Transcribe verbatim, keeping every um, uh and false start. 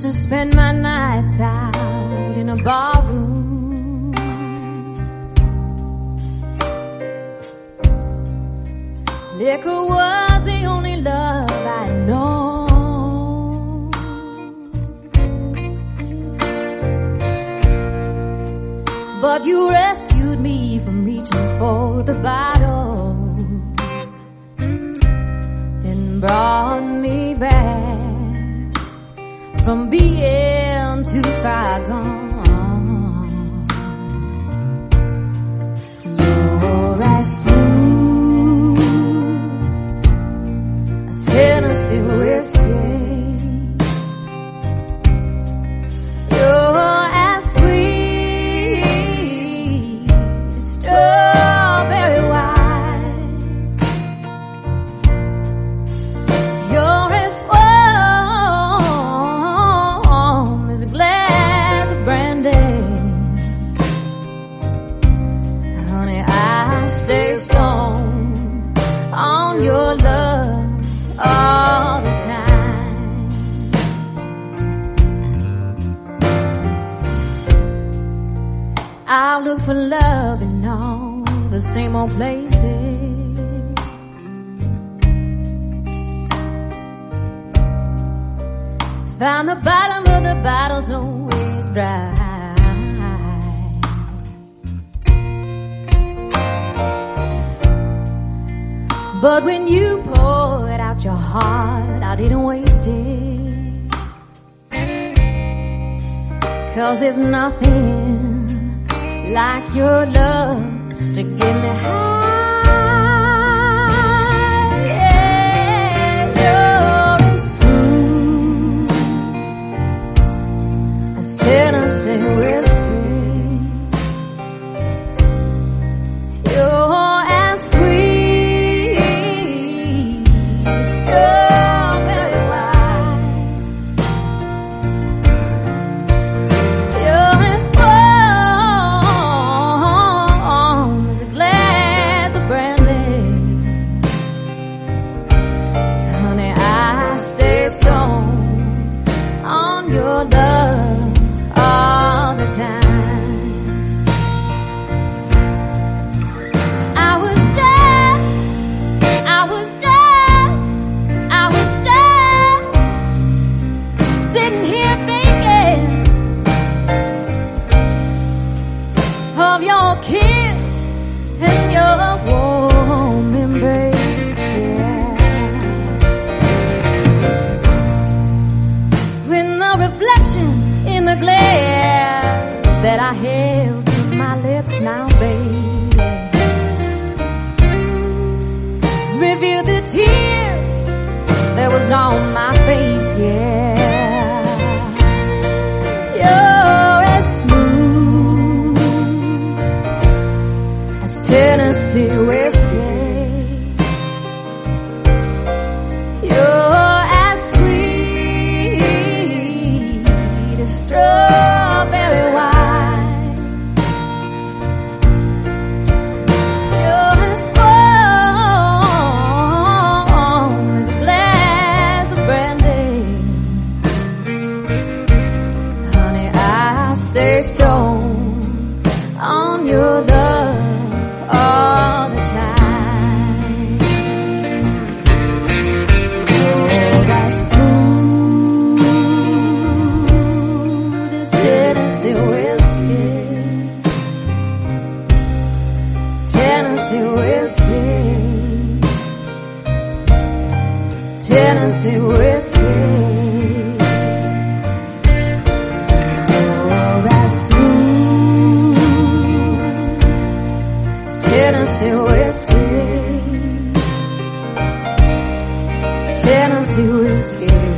to spend my nights out in a barroom. Liquor was the only love I'd known. But you rescued me from reaching for the bottle and brought me back from being too far gone. You're as smooth as Tennessee whiskey. You're as sweet as strawberry wine. You're as warm as a glass of brandy. Honey, I stay stoned on your love all the time. I look for love in all the same old places. Found the bottom of the bottle's always dry. But when you poured out your heart, I didn't waste it. 'Cause there's nothing like your love to get me high. Yeah, you're as smooth as Tennessee whiskey. You're as sweet as strawberry wine. You're as warm as a glass of brandy. Honey, I stay stoned on your love all the time. I was dead, I was dead, I was dead, sitting here thinking of your kiss and your warm embrace, yeah. With the reflection in the glass that I held to my lips now, baby, revealed the tears that was on my face, yeah. You're as smooth as Tennessee whiskey. You're as sweet as strawberry wine. You're as warm as a glass of brandy. Honey, I stay stoned on your love all the time. You're as smooth as Tennessee whiskey. Tennessee whiskey. Tennessee whiskey. You're as smooth as Tennessee whiskey. Tennessee whiskey.